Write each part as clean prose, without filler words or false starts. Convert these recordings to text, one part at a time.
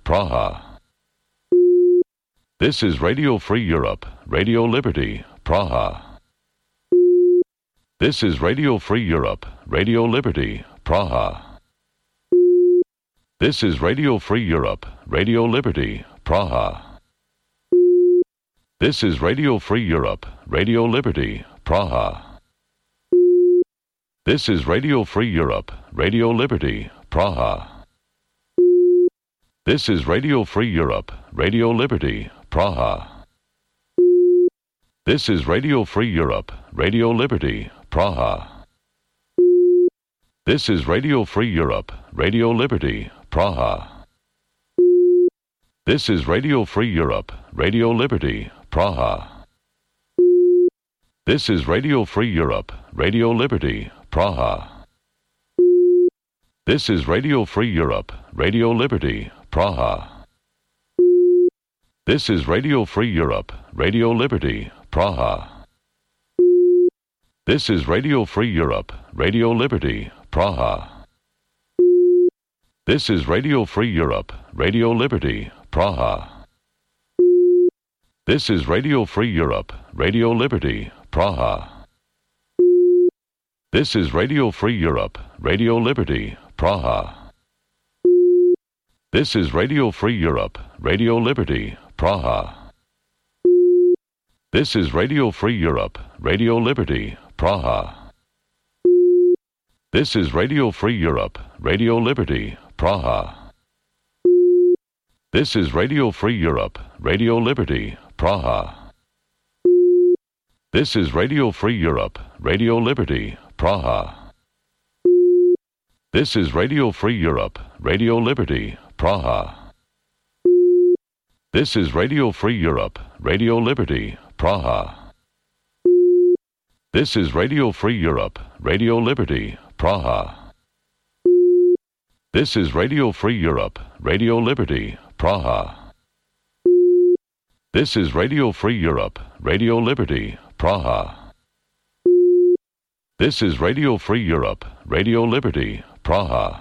Praha. This is Radio Free Europe, Radio Liberty, Praha. This is Radio Free Europe, Radio Liberty, Praha. This is Radio Free Europe, Radio Liberty, Praha. This is Radio Free Europe, Radio Liberty, Praha. This is Radio Free Europe, Radio Liberty, Praha. This is Radio Free Europe, Radio Liberty, Praha. This is Radio Free Europe, Radio Liberty, Praha. This is Radio Free Europe, Radio Liberty, Praha. This is Radio Free Europe, Radio Liberty, Praha. This is Radio Free Europe, Radio Liberty, Praha. This is Radio Free Europe, Radio Liberty, Praha. This is Radio Free Europe, Radio Liberty, Praha. This is Radio Free Europe, Radio Liberty, Praha. This is Radio Free Europe, Radio Liberty, Praha. This is Radio Free Europe, Radio Liberty, Praha. This is Radio Free Europe, Radio Liberty, Praha. This is Radio Free Europe, Radio Liberty, Praha. This is Radio Free Europe, Radio Liberty, Praha. This is Radio Free Europe, Radio Liberty, Praha. This is Radio Free Europe, Radio Liberty, Praha. This is Radio Free Europe, Radio Liberty, Praha. This is Radio Free Europe, Radio Liberty, Praha. This is Radio Free Europe, Radio Liberty, Praha. This is Radio Free Europe, Radio Liberty, Praha. This is Radio Free Europe, Radio Liberty, Praha. This is Radio Free Europe, Radio Liberty, Praha. This is Radio Free Europe, Radio Liberty, Praha.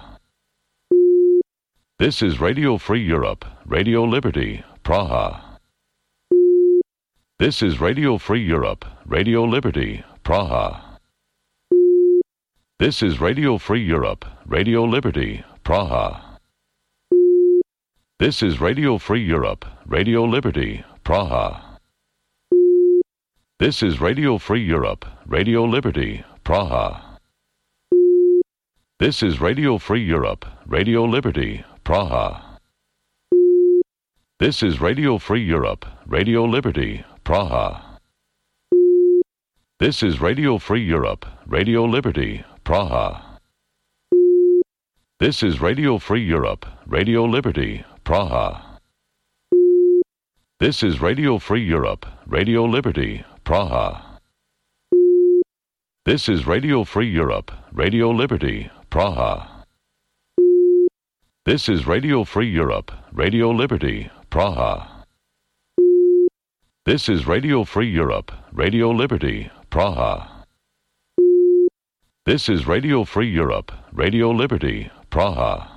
This is Radio Free Europe, Radio Liberty, Praha. This is Radio Free Europe, Radio Liberty, Praha. This is Radio Free Europe, Radio Liberty, Praha. This is Radio Free Europe, Radio Liberty, Praha. This is Radio Free Europe, Radio Liberty, Praha. This is Radio Free Europe, Radio Liberty, Praha. This is Radio Free Europe, Radio Liberty, Praha. This is Radio Free Europe, Radio Liberty, Praha. This is Radio Free Europe, Radio Liberty, Praha. This is Radio Free Europe, Radio Liberty, Praha. This is Radio Free Europe, Radio Liberty, Praha. This is Radio Free Europe, Radio Liberty, Praha. This is Radio Free Europe, Radio Liberty, Praha. This is Radio Free Europe, Radio Liberty, Praha.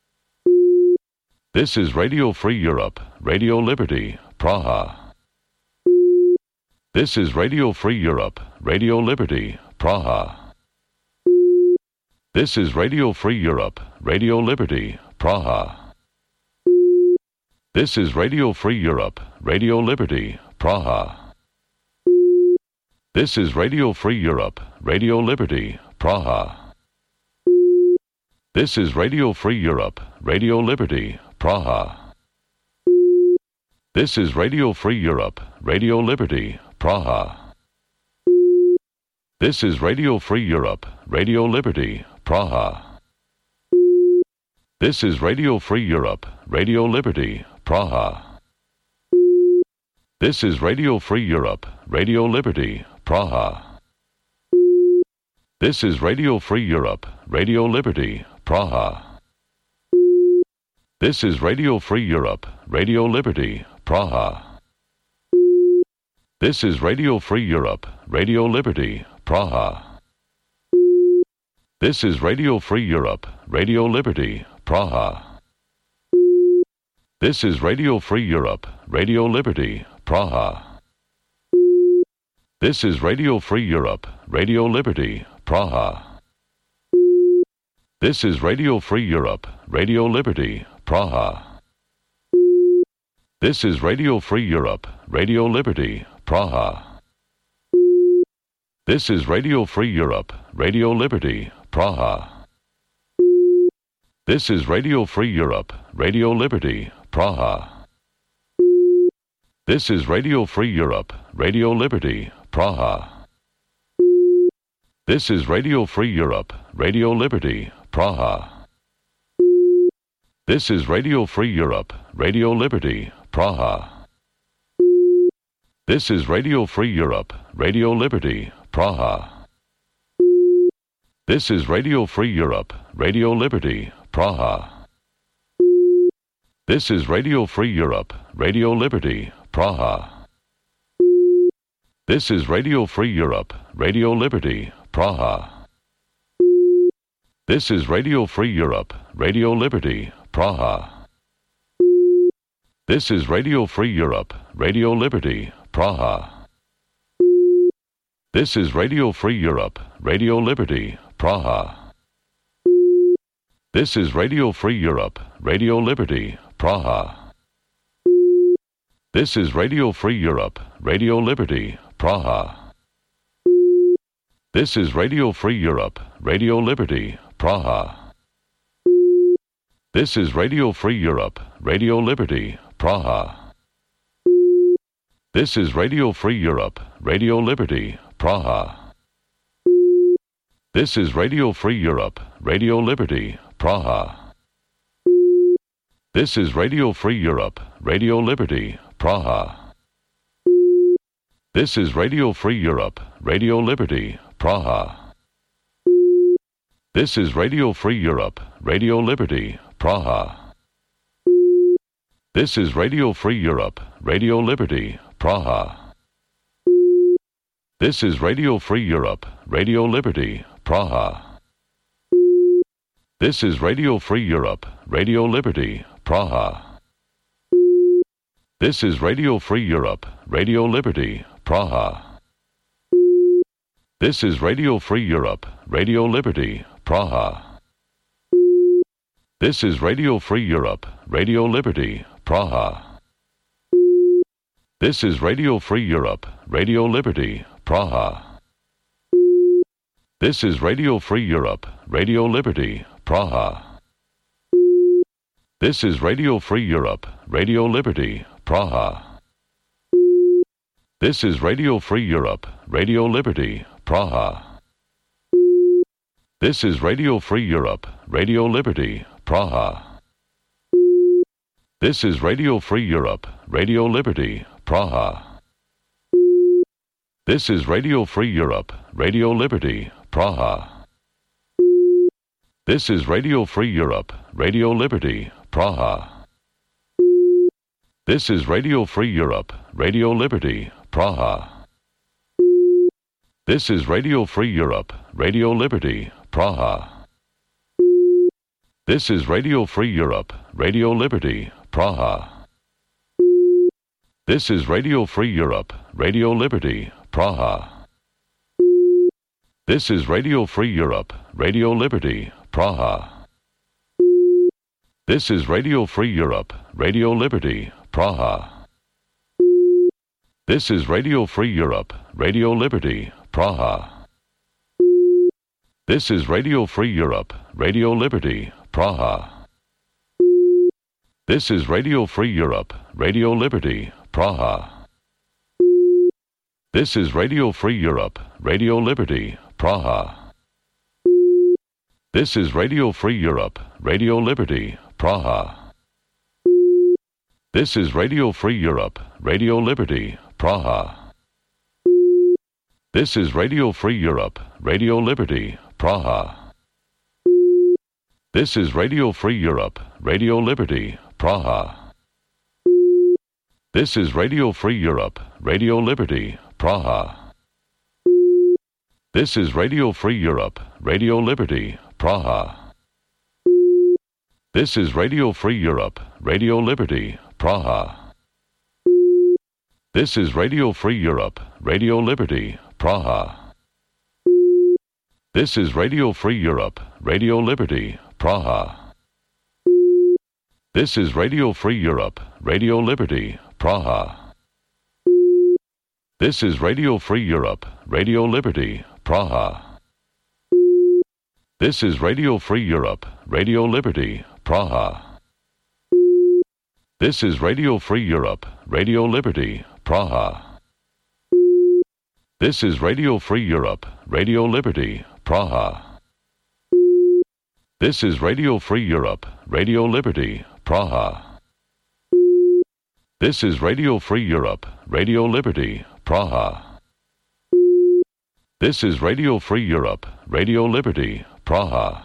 This is Radio Free Europe, Radio Liberty, Praha. This is Radio Free Europe, Radio Liberty, Praha. This is Radio Free Europe, Radio Liberty, Praha. This is Radio Free Europe, Radio Liberty, Praha. This is Radio Free Europe, Radio Liberty, Praha. This is Radio Free Europe, Radio Liberty, Praha. This is Radio Free Europe, Radio Liberty, Praha. This is Radio Free Europe, Radio Liberty, Praha. This is Radio Free Europe, Radio Liberty, Praha. This is Radio Free Europe, Radio Liberty, Praha. This is Radio Free Europe, Radio Liberty, Praha. This is Radio Free Europe, Radio Liberty, Praha. This is Radio Free Europe, Radio Liberty, Praha. This is Radio Free Europe, Radio Liberty, Praha. This is Radio Free Europe, Radio Liberty, Praha. This is Radio Free Europe, Radio Liberty, Praha. This is Radio Free Europe, Radio Liberty, Praha. This is Radio Free Europe, Radio Liberty, Praha. This is Radio Free Europe, Radio Liberty, Praha. This is Radio Free Europe, Radio Liberty, Praha. This is Radio Free Europe, Radio Liberty, Praha. This is Radio Free Europe, Radio Liberty, Praha. This is Radio Free Europe, Radio Liberty, Praha. This is Radio Free Europe, Radio Liberty, Praha. This is Radio Free Europe, Radio Liberty, Praha. This is Radio Free Europe, Radio Liberty, Praha. This is Radio Free Europe, Radio Liberty, Praha. This is Radio Free Europe, Radio Liberty, Praha. This is Radio Free Europe, Radio Liberty, Praha. This is Radio Free Europe, Radio Liberty, Praha. This is Radio Free Europe, Radio Liberty, Praha. This is Radio Free Europe, Radio Liberty, Praha. This is Radio Free Europe, Radio Liberty, Praha. This is Radio Free Europe, Radio Liberty, Praha. This is Radio Free Europe, Radio Liberty, Praha. This is Radio Free Europe, Radio Liberty, Praha. This is Radio Free Europe, Radio Liberty, Praha. This is Radio Free Europe, Radio Liberty, Praha. This is Radio Free Europe, Radio Liberty, Praha. This is Radio Free Europe, Radio Liberty, Praha. This is Radio Free Europe, Radio Liberty, Praha. This is Radio Free Europe, Radio Liberty, Praha. This is Radio Free Europe, Radio Liberty, Praha. This is Radio Free Europe, Radio Liberty, Praha. This is Radio Free Europe, Radio Liberty, Praha. This is Radio Free Europe, Radio Liberty, Praha. This is Radio Free Europe, Radio Liberty, Praha. This is Radio Free Europe, Radio Liberty, Praha. This is Radio Free Europe, Radio Liberty, Praha. This is Radio Free Europe, Radio Liberty, Praha. This is Radio Free Europe, Radio Liberty, Praha. This is Radio Free Europe, Radio Liberty, Praha. This is Radio Free Europe, Radio Liberty, Praha. This is Radio Free Europe, Radio Liberty, Praha. This is Radio Free Europe, Radio Liberty, Praha. This is Radio Free Europe, Radio Liberty, Praha. This is Radio Free Europe, Radio Liberty, Praha. This is Radio Free Europe, Radio Liberty, Praha. This is Radio Free Europe, Radio Liberty, Praha. This is Radio Free Europe, Radio Liberty, Praha. This is Radio Free Europe, Radio Liberty, Praha. This is Radio Free Europe, Radio Liberty, Praha. This is Radio Free Europe, Radio Liberty, Praha. This is Radio Free Europe, Radio Liberty, Praha. This is Radio Free Europe, Radio Liberty, Praha. This is Radio Free Europe, Radio Liberty, Praha. This is Radio Free Europe, Radio Liberty, Praha. This is Radio Free Europe, Radio Liberty, Praha. This is Radio Free Europe, Radio Liberty, Praha. This is Radio Free Europe, Radio Liberty, Praha. This is Radio Free Europe, Radio Liberty, Praha. This is Radio Free Europe, Radio Liberty, Praha. This is Radio Free Europe, Radio Liberty, Praha. This is Radio Free Europe, Radio Liberty, Praha. This is Radio Free Europe, Radio Liberty, Praha. This is Radio Free Europe, Radio Liberty, Praha. This is Radio Free Europe, Radio Liberty, Praha. This is Radio Free Europe, Radio Liberty, Praha. This is Radio Free Europe, Radio Liberty, Praha. This is Radio Free Europe, Radio Liberty, Praha.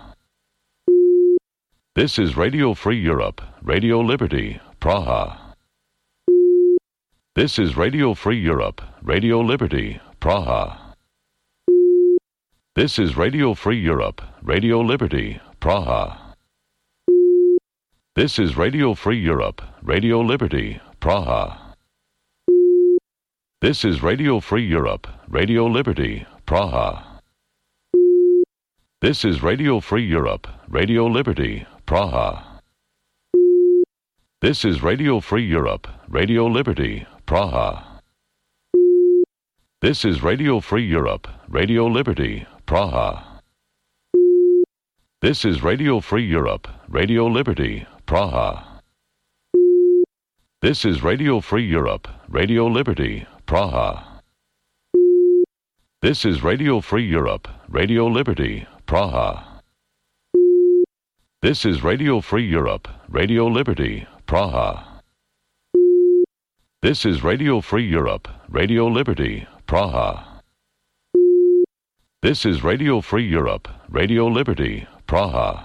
This is Radio Free Europe, Radio Liberty, Praha. This is Radio Free Europe, Radio Liberty, Praha. This is Radio Free Europe, Radio Liberty, Praha. This is Radio Free Europe, Radio Liberty, Praha. This is Radio Free Europe, Radio Liberty, Praha. This is Radio Free Europe, Radio Liberty, Praha. This is Radio Free Europe, Radio Liberty, Praha. This is Radio Free Europe, Radio Liberty, Praha. This is Radio Free Europe, Radio Liberty, Praha. This is Radio Free Europe, Radio Liberty, Praha. This is Radio Free Europe, Radio Liberty, Praha. This is Radio Free Europe, Radio Liberty, Praha. This is Radio Free Europe, Radio Liberty, Praha. This is Radio Free Europe, Radio Liberty, Praha.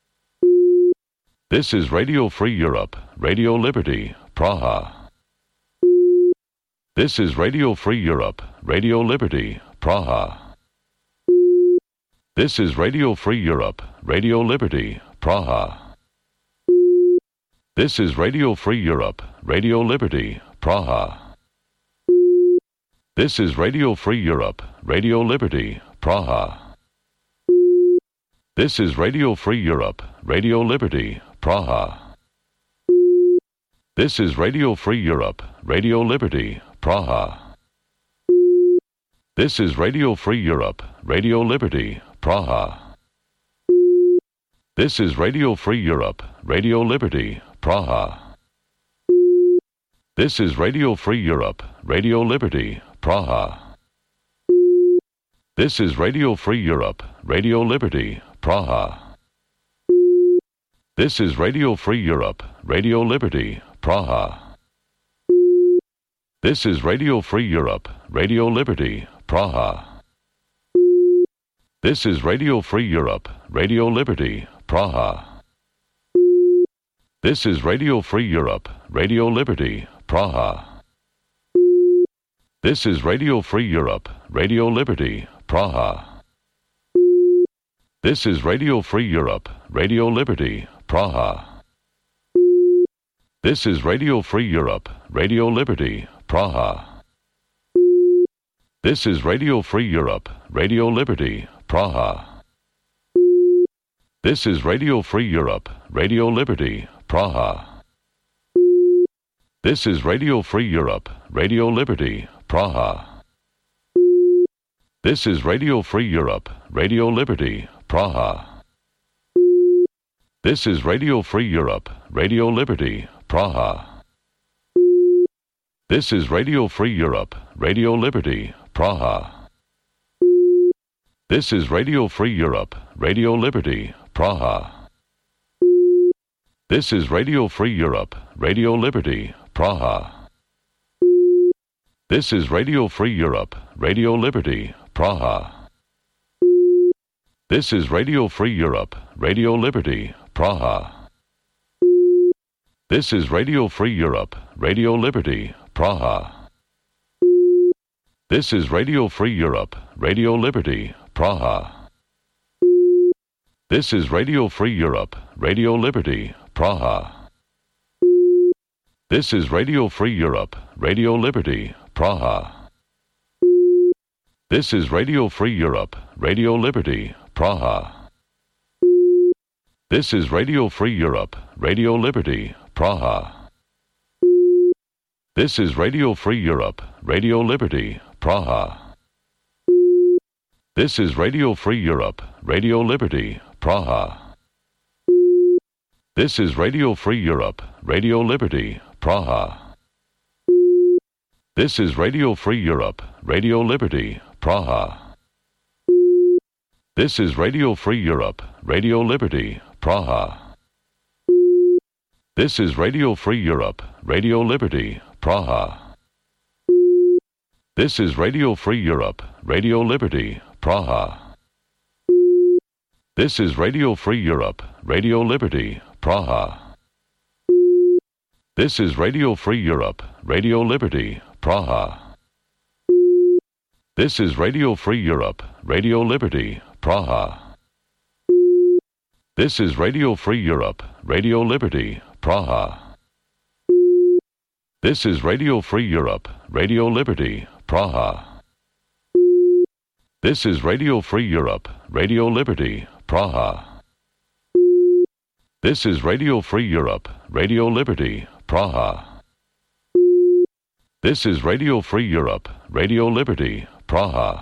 This is Radio Free Europe, Radio Liberty, Praha. This is Radio Free Europe, Radio Liberty, Praha. This is Radio Free Europe, Radio Liberty, Praha. This is Radio Free Europe, Radio Liberty, Praha. This is Radio Free Europe, Radio Liberty, Praha. This is Radio Free Europe, Radio Liberty, Praha. This is Radio Free Europe, Radio Liberty, Praha. This is Radio Free Europe, Radio Liberty, Praha. This is Radio Free Europe, Radio Liberty, Praha. This is Radio Free Europe, Radio Liberty, Praha. This is Radio Free Europe, Radio Liberty, Praha. This is Radio Free Europe, Radio Liberty, Praha. This is Radio Free Europe, Radio Liberty, Praha. This is Radio Free Europe, Radio Liberty, Praha. This is Radio Free Europe, Radio Liberty, Praha. This is Radio Free Europe, Radio Liberty, Praha. This is Radio Free Europe, Radio Liberty, Praha. This is Radio Free Europe, Radio Liberty, Praha. This is Radio Free Europe, Radio Liberty, Praha. This is Radio Free Europe, Radio Liberty, Praha. This is Radio Free Europe, Radio Liberty, Praha. This is Radio Free Europe, Radio Liberty, Praha. This is Radio Free Europe, Radio Liberty, Praha. This is Radio Free Europe, Radio Liberty, Praha. This is Radio Free Europe, Radio Liberty, Praha. This is Radio Free Europe, Radio Liberty, Praha. This is Radio Free Europe, Radio Liberty, Praha. This is Radio Free Europe, Radio Liberty, Praha. This is Radio Free Europe, Radio Liberty, Praha. This is Radio Free Europe, Radio Liberty, Praha. This is Radio Free Europe, Radio Liberty, Praha. This is Radio Free Europe, Radio Liberty, Praha. This is Radio Free Europe, Radio Liberty, Praha. This is Radio Free Europe, Radio Liberty, Praha. This is Radio Free Europe, Radio Liberty, Praha. This is Radio Free Europe, Radio Liberty, Praha. This is Radio Free Europe, Radio Liberty, Praha. This is Radio Free Europe, Radio Liberty, Praha. This is Radio Free Europe, Radio Liberty, Praha. This is Radio Free Europe, Radio Liberty, Praha. This is Radio Free Europe, Radio Liberty, Praha. This is Radio Free Europe, Radio Liberty, Praha. This is Radio Free Europe, Radio Liberty, Praha. This is Radio Free Europe, Radio Liberty, Praha. This is Radio Free Europe, Radio Liberty, Praha. This is Radio Free Europe, Radio Liberty, Praha. This is Radio Free Europe, Radio Liberty, Praha. This is Radio Free Europe, Radio Liberty, Praha. This is Radio Free Europe, Radio Liberty, Praha.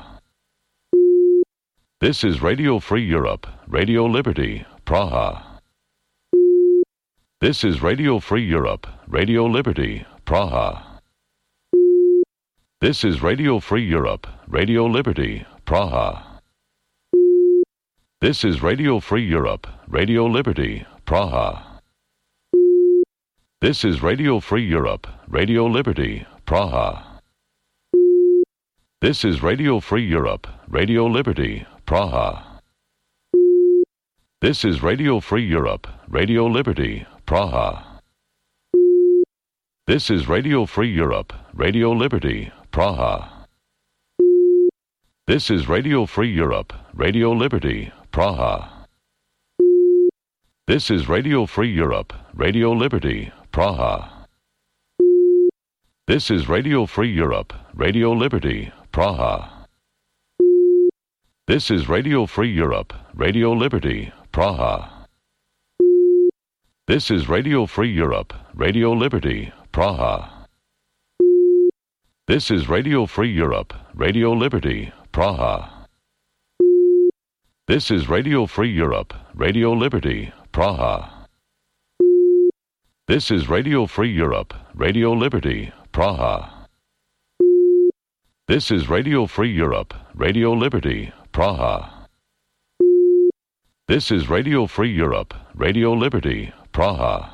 This is Radio Free Europe, Radio Liberty, Praha. This is Radio Free Europe, Radio Liberty, Praha. This is Radio Free Europe, Radio Liberty, Praha. This is Radio Free Europe, Radio Liberty, Praha. This is Radio Free Europe, Radio Liberty, Praha. This is Radio Free Europe, Radio Liberty, Praha. This is Radio Free Europe, Radio Liberty, Praha. This is Radio Free Europe, Radio Liberty, Praha. This is Radio Free Europe, Radio Liberty, Praha. This is Radio Free Europe, Radio Liberty, Praha. This is Radio Free Europe, Radio Liberty, Praha. This is Radio Free Europe, Radio Liberty, Praha. This is Radio Free Europe, Radio Liberty, Praha. This is Radio Free Europe, Radio Liberty, Praha. This is Radio Free Europe, Radio Liberty, Praha. This is Radio Free Europe, Radio Liberty, Praha. This is Radio Free Europe, Radio Liberty, Praha. This is Radio Free Europe, Radio Liberty, Praha.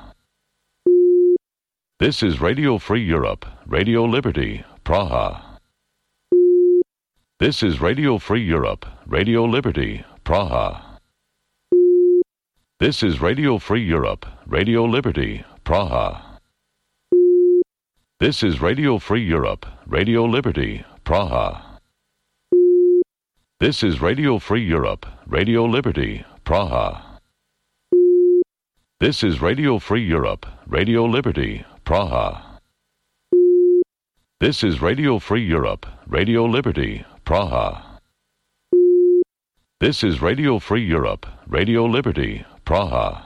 This is Radio Free Europe, Radio Liberty, Praha. This is Radio Free Europe, Radio Liberty, Praha. This is Radio Free Europe, Radio Liberty, Praha. This is Radio Free Europe, Radio Liberty, Praha. This is Radio Free Europe, Radio Liberty, Praha. This is Radio Free Europe, Radio Liberty, Praha. This is Radio Free Europe, Radio Liberty, Praha. This is Radio Free Europe, Radio Liberty, Praha.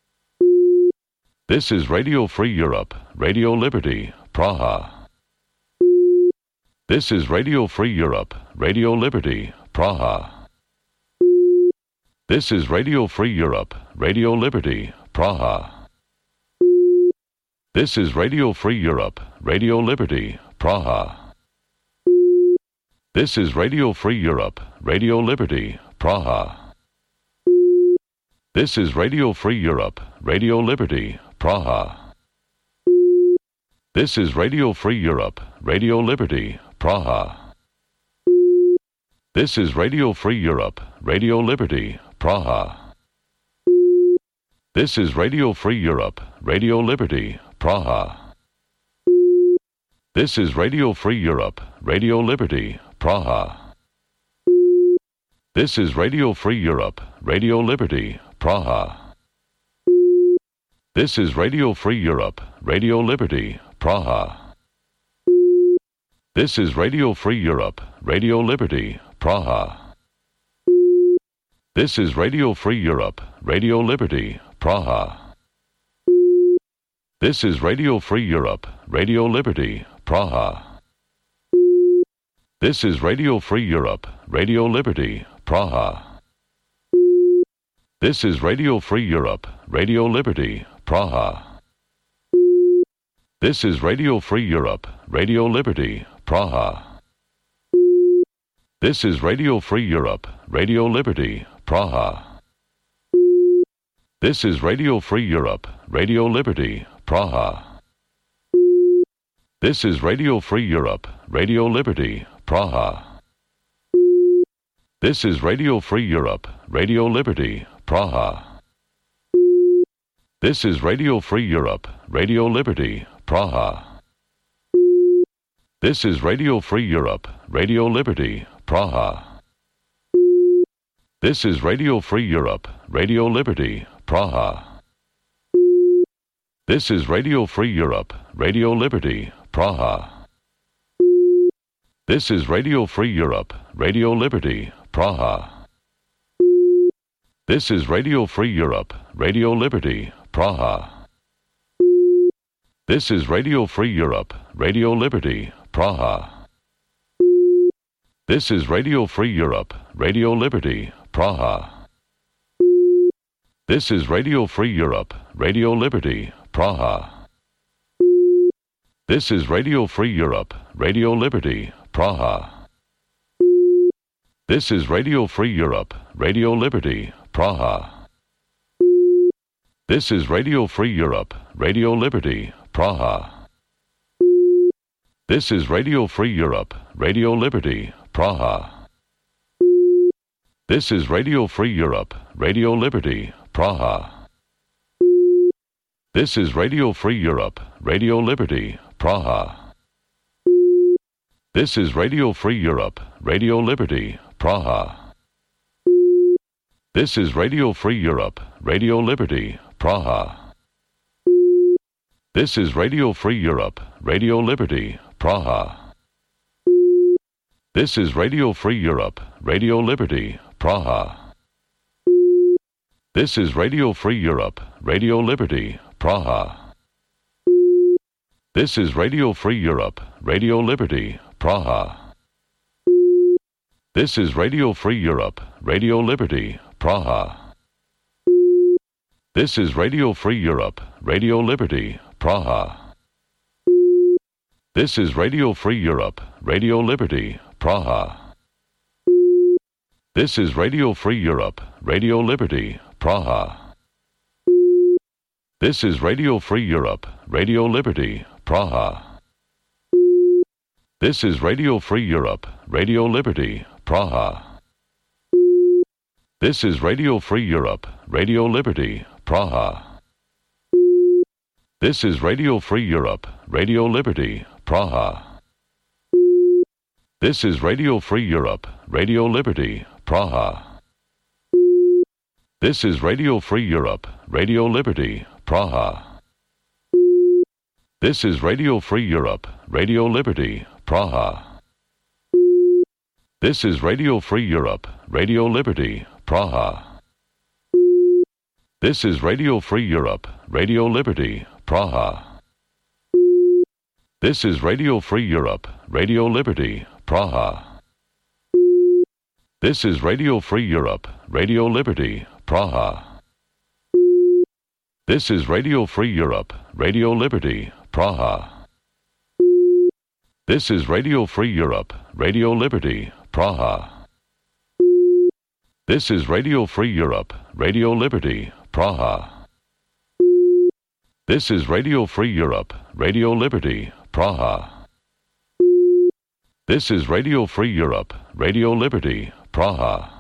This is Radio Free Europe, Radio Liberty, Praha. This is Radio Free Europe, Radio Liberty, Praha. This is Radio Free Europe, Radio Liberty, Praha. This is Radio Free Europe, Radio Liberty, Praha. This is Radio Free Europe, Radio Liberty, Praha. This is Radio Free Europe, Radio Liberty, Praha. This is Radio Free Europe, Radio Liberty, Praha. This is Radio Free Europe, Radio Liberty, Praha. This is Radio Free Europe, Radio Liberty, Praha. This is Radio Free Europe, Radio Liberty, Praha. This is Radio Free Europe, Radio Liberty, Praha. This is Radio Free Europe, Radio Liberty, Praha. This is Radio Free Europe, Radio Liberty, Praha. This is Radio Free Europe, Radio Liberty, Praha. This is Radio Free Europe, Radio Liberty, Praha. This is Radio Free Europe, Radio Liberty, Praha. This is Radio Free Europe, Radio Liberty, Praha. This is Radio Free Europe, Radio Liberty, Praha. This is Radio Free Europe, Radio Liberty, Praha. This is Radio Free Europe, Radio Liberty, Praha. This is Radio Free Europe, Radio Liberty, Praha. This is Radio Free Europe, Radio Liberty, Praha. This is Radio Free Europe, Radio Liberty, Praha. This is Radio Free Europe, Radio Liberty, Praha. This is Radio Free Europe, Radio Liberty, Praha. This is Radio Free Europe, Radio Liberty, Praha. This is Radio Free Europe, Radio Liberty, Praha. This is Radio Free Europe, Radio Liberty, Praha. This is Radio Free Europe, Radio Liberty, Praha. This is Radio Free Europe, Radio Liberty, Praha. This is Radio Free Europe, Radio Liberty, Praha. This is Radio Free Europe, Radio Liberty, Praha. This is Radio Free Europe, Radio Liberty, Praha. This is Radio Free Europe, Radio Liberty, Praha. This is Radio Free Europe, Radio Liberty, Praha. This is Radio Free Europe, Radio Liberty, Praha. This is Radio Free Europe, Radio Liberty, Praha. This is Radio Free Europe, Radio Liberty, Praha. This is Radio Free Europe, Radio Liberty, Praha. This is Radio Free Europe, Radio Liberty, Praha. This is Radio Free Europe, Radio Liberty, Praha. This is Radio Free Europe, Radio Liberty, Praha. This is Radio Free Europe, Radio Liberty, Praha. This is Radio Free Europe, Radio Liberty, Praha. This is Radio Free Europe, Radio Liberty, Praha. This is Radio Free Europe, Radio Liberty, Praha. This is Radio Free Europe, Radio Liberty, Praha. This is Radio Free Europe, Radio Liberty, Praha. This is Radio Free Europe, Radio Liberty, Praha. This is Radio Free Europe, Radio Liberty, Praha. This is Radio Free Europe, Radio Liberty, Praha. This is Radio Free Europe, Radio Liberty, Praha. This is Radio Free Europe, Radio Liberty, Praha. This is Radio Free Europe, Radio Liberty, Praha. This is Radio Free Europe, Radio Liberty, Praha. This is Radio Free Europe, Radio Liberty, Praha. This is Radio Free Europe, Radio Liberty, Praha. This is Radio Free Europe, Radio Liberty, Praha. This is Radio Free Europe, Radio Liberty, Praha. This is Radio Free Europe, Radio Liberty, Praha. This is Radio Free Europe, Radio Liberty, Praha. This is Radio Free Europe, Radio Liberty, Praha. This is Radio Free Europe, Radio Liberty, Praha.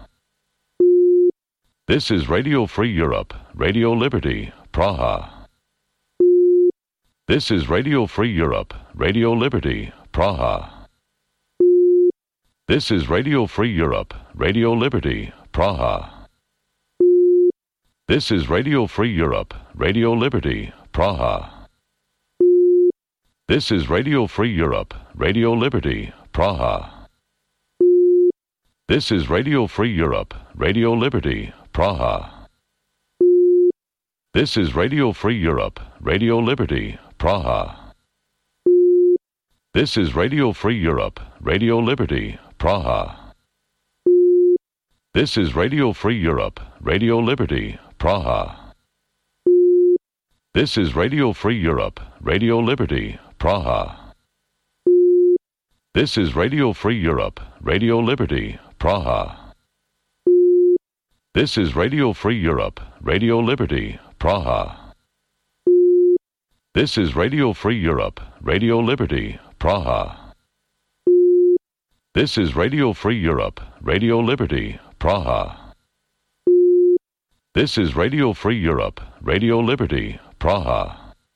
This is Radio Free Europe, Radio Liberty, Praha. This is Radio Free Europe, Radio Liberty, Praha. This is Radio Free Europe, Radio Liberty, Praha. This is Radio Free Europe, Radio Liberty, Praha. This is Radio Free Europe, Radio Liberty, Praha. This is Radio Free Europe, Radio Liberty, Praha. This is Radio Free Europe, Radio Liberty, Praha. This is Radio Free Europe, Radio Liberty, Praha. This is Radio Free Europe, Radio Liberty, Praha. This is Radio Free Europe, Radio Liberty, Praha. This is Radio Free Europe, Radio Liberty, Praha. This is Radio Free Europe, Radio Liberty, Praha. This is Radio Free Europe, Radio Liberty, Praha. This is Radio Free Europe, Radio Liberty, Praha. This is Radio Free Europe, Radio Liberty, Praha.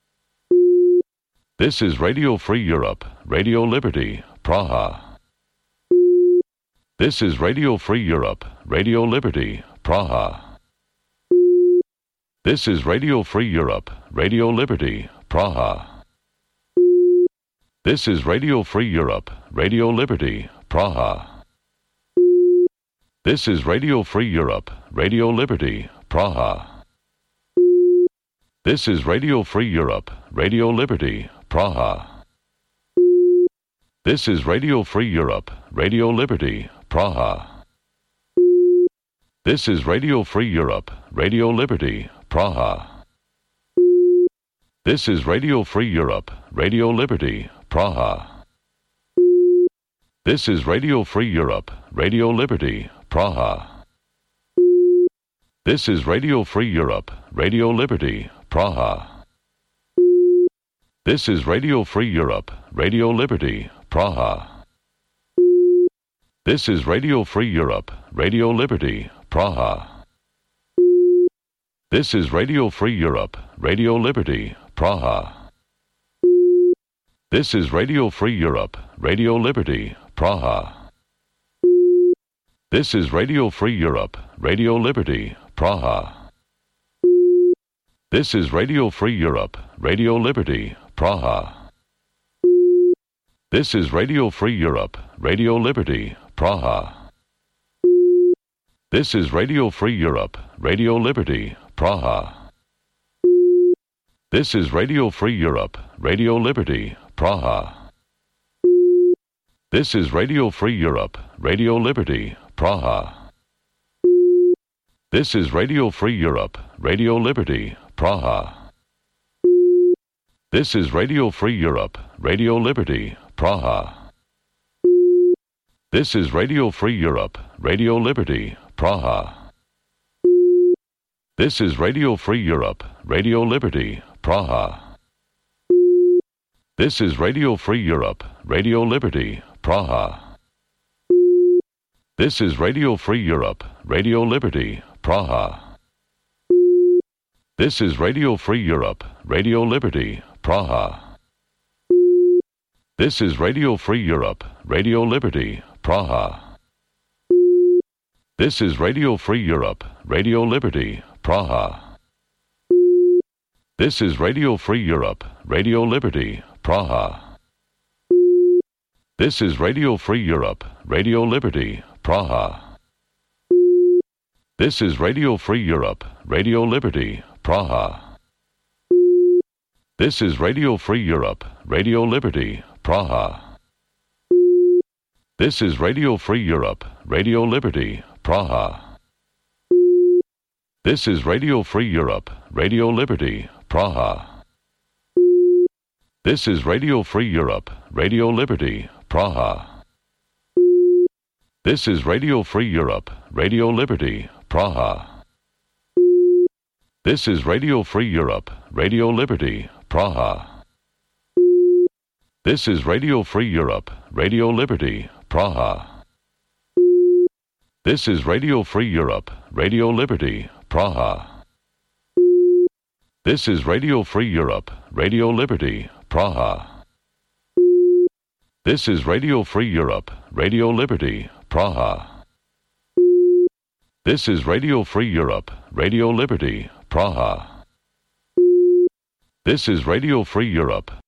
This is Radio Free Europe, Radio Liberty, Praha. This is Radio Free Europe, Radio Liberty, Praha. This is Radio Free Europe, Radio Liberty, Praha. This is Radio Free Europe, Radio Liberty, Praha. This is Radio Free Europe, Radio Liberty, Praha. This is Radio Free Europe, Radio Liberty, Praha. This is Radio Free Europe, Radio Liberty, Praha. This is Radio Free Europe, Radio Liberty, Praha. This is Radio Free Europe, Radio Liberty, Praha. This is Radio Free Europe, Radio Liberty, Praha. This is Radio Free Europe, Radio Liberty, Praha. This is Radio Free Europe, Radio Liberty, Praha. This is Radio Free Europe, Radio Liberty, Praha. This is Radio Free Europe, Radio Liberty, Praha. This is Radio Free Europe, Radio Liberty, Praha. This is Radio Free Europe, Radio Liberty, Praha. This is Radio Free Europe, Radio Liberty, Praha. This is Radio Free Europe, Radio Liberty, Praha. This is Radio Free Europe, Radio Liberty, Praha. This is Radio Free Europe, Radio Liberty, Praha. This is Radio Free Europe, Radio Liberty, Praha. This is Radio Free Europe, Radio Liberty, Praha. This is Radio Free Europe, Radio Liberty, Praha. This is Radio Free Europe, Radio Liberty, Praha. This is Radio Free Europe, Radio Liberty, Praha. This is Radio Free Europe, Radio Liberty, Praha. This is Radio Free Europe, Radio Liberty, Praha. This is Radio Free Europe, Radio Liberty, Praha. This is Radio Free Europe, Radio Liberty, Praha. This is Radio Free Europe, Radio Liberty, Praha. This is Radio Free Europe, Radio Liberty, Praha. This is Radio Free Europe, Radio Liberty, Praha. This is Radio Free Europe, Radio Liberty, Praha. This is Radio Free Europe, Radio Liberty, Praha. This is Radio Free Europe, Radio Liberty, Praha. This is Radio Free Europe, Radio Liberty, Praha. This is Radio Free Europe, Radio Liberty, Praha. This is Radio Free Europe, Radio Liberty, Praha. This is Radio Free Europe, Radio Liberty, Praha. This is Radio Free Europe, Radio Liberty, Praha. This is Radio Free Europe, Radio Liberty, Praha. This is Radio Free Europe, Radio Liberty, Praha. This is Radio Free Europe, Radio Liberty, Praha. This is Radio Free Europe, Radio Liberty, Praha. This is Radio Free Europe,